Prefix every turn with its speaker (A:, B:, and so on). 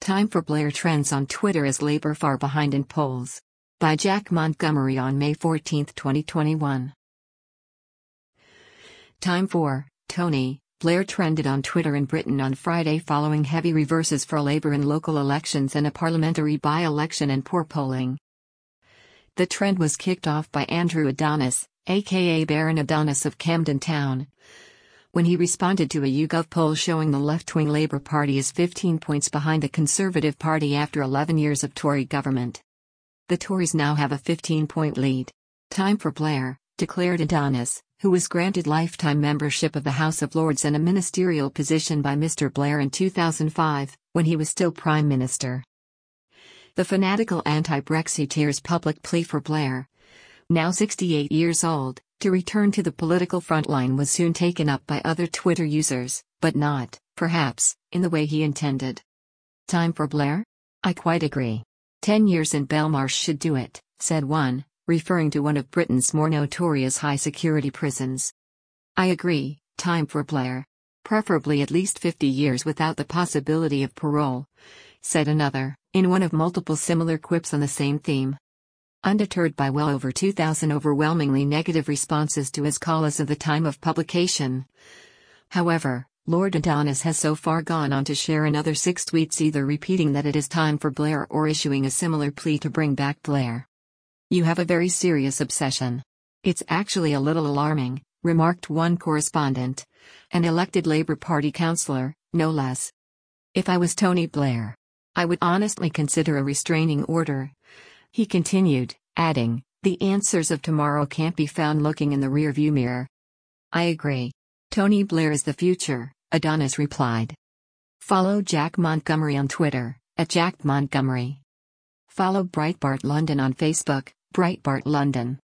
A: Time for Blair trends on Twitter as Labour far behind in polls. By Jack Montgomery on May 14, 2021. Time for Tony Blair trended on Twitter in Britain on Friday following heavy reverses for Labour in local elections and a parliamentary by-election and poor polling. The trend was kicked off by Andrew Adonis, aka Baron Adonis of Camden Town, when he responded to a YouGov poll showing the left-wing Labour Party is 15 points behind the Conservative Party after 11 years of Tory government. The Tories now have a 15-point lead. Time for Blair, declared Adonis, who was granted lifetime membership of the House of Lords and a ministerial position by Mr. Blair in 2005, when he was still Prime Minister. The fanatical anti-Brexiteer's public plea for Blair, now 68 years old, to return to the political frontline was soon taken up by other Twitter users, but not, perhaps, in the way he intended. Time for Blair? I quite agree. 10 years in Belmarsh should do it, said one, referring to one of Britain's more notorious high-security prisons. I agree, time for Blair. Preferably at least 50 years without the possibility of parole, said another, in one of multiple similar quips on the same theme. Undeterred by well over 2,000 overwhelmingly negative responses to his call as of the time of publication. However, Lord Adonis has so far gone on to share another 6 tweets either repeating that it is time for Blair or issuing a similar plea to bring back Blair. You have a very serious obsession. It's actually a little alarming, remarked one correspondent, an elected Labour Party councillor, no less. If I was Tony Blair, I would honestly consider a restraining order. He continued, adding, the answers of tomorrow can't be found looking in the rearview mirror. I agree. Tony Blair is the future, Adonis replied. Follow Jack Montgomery on Twitter, @JackMontgomery. Follow Breitbart London on Facebook, Breitbart London.